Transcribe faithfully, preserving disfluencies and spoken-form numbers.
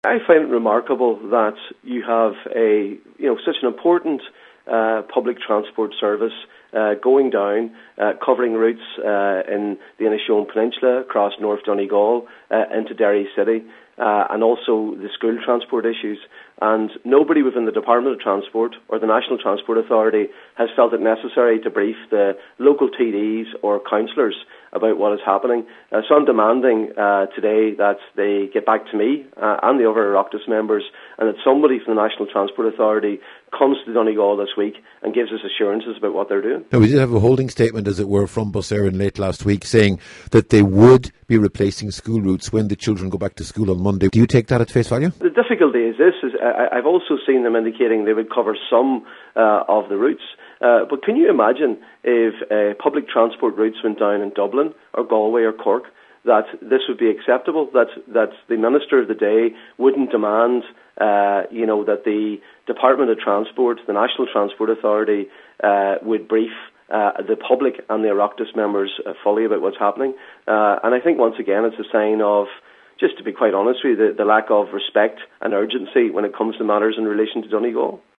I find it remarkable that you have a, you know, such an important uh, public transport service uh, going down, uh, covering routes uh, in the Inishowen Peninsula, across North Donegal, uh, into Derry City, uh, and also the school transport issues. And nobody within the Department of Transport or the National Transport Authority has felt it necessary to brief the local T Ds or councillors about what is happening. Uh, so I'm demanding uh, today that they get back to me uh, and the other Oireachtas members, and that somebody from the National Transport Authority comes to Donegal this week and gives us assurances about what they're doing. Now, we did have a holding statement, as it were, from Bus Éireann late last week saying that they would be replacing school routes when the children go back to school on Monday. Do you take that at face value? The difficulty is this, is I, I've also seen them indicating they would cover some uh, of the routes. Uh, but can you imagine if uh, public transport routes went down in Dublin or Galway or Cork, that this would be acceptable, that that the Minister of the day wouldn't demand, uh, you know, that the Department of Transport, the National Transport Authority, uh, would brief uh, the public and the Oireachtas members uh, fully about what's happening. Uh, and I think, once again, it's a sign of, just to be quite honest with you, the, the lack of respect and urgency when it comes to matters in relation to Donegal.